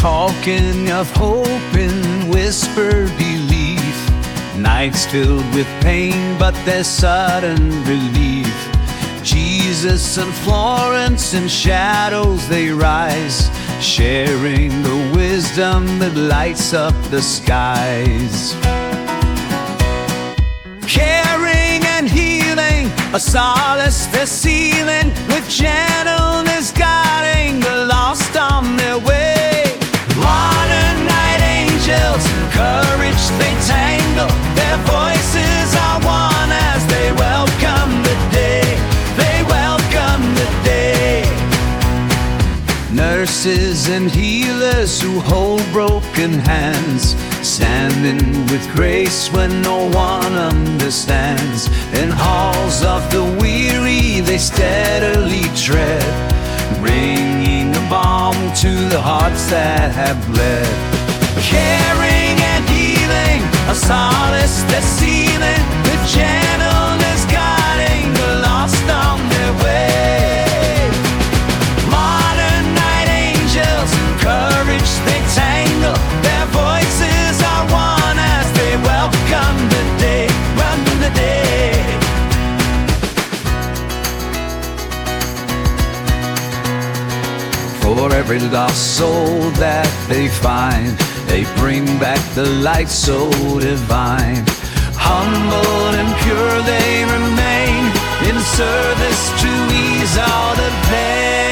talking of hope and whispered belief. Nights filled with pain, but there's sudden relief. Jesus and Florence in shadows they rise, sharing the wisdom that lights up the skies. Caring and healing, a solace they're sealing, with gentleness guiding the lost on their way. Modern night angels, courage they tangle, their voices are one as they welcome the day. They welcome the day. Nurses and healers who hold broken hands, standing with grace when no one understands. In halls of the weary they steadily tread, bringing a balm to the hearts that have bled. Caring and healing, a solace that's sealing, with gentleness guiding the lost on their way. Modern night angels, courage they tangle, their voices are one as they welcome the day, welcome the day. For every lost soul that they find, they bring back the light so divine. Humble and pure they remain, in service to ease all the pain.